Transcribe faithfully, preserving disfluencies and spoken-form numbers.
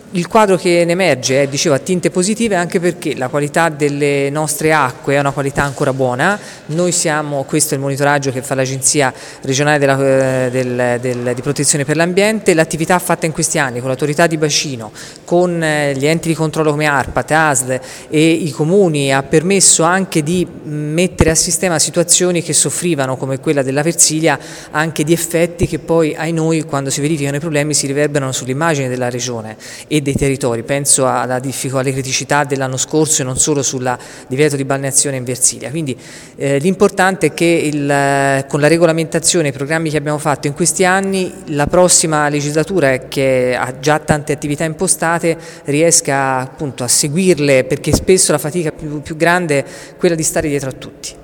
Il quadro che ne emerge è, dicevo, a tinte positive, anche perché la qualità delle nostre acque è una qualità ancora buona. Noi siamo, questo è il monitoraggio che fa l'Agenzia regionale della, eh, del, del, di protezione per l'ambiente. L'attività fatta in questi anni con l'autorità di bacino, con eh, gli enti di controllo come ARPA, T A S L e i comuni ha permesso anche di mettere a sistema situazioni che soffrivano, come quella della Versilia, anche di effetti che poi ai noi, quando si verificano i problemi, si riverberano sull'immagine della regione e dei territori. Penso alla difficoltà, alle criticità dell'anno scorso e non solo sul divieto di balneazione in Versilia. Quindi eh, l'importante è che il, con la regolamentazione e i programmi che abbiamo fatto in questi anni, la prossima legislatura, che ha già tante attività impostate, riesca appunto a seguirle, perché spesso la fatica più, più grande è quella di stare dietro a tutti.